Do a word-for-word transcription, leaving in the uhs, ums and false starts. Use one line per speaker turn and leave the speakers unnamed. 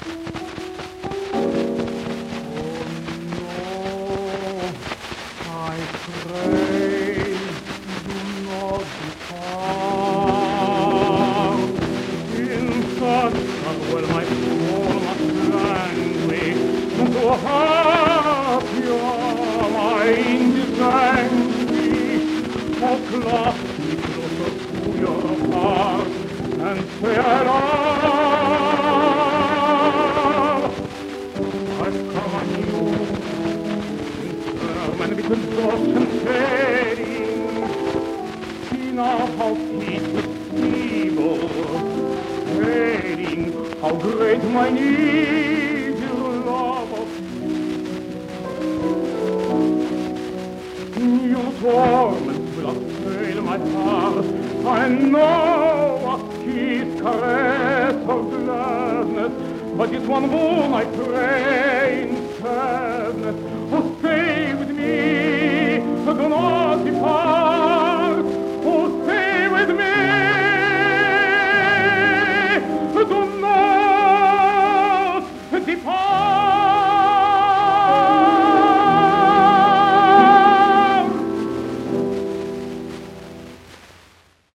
How great my need, your love of me. Your torment will assail my heart. I know a kiss, caress of gladness, but this one more I pray in sadness. Oh,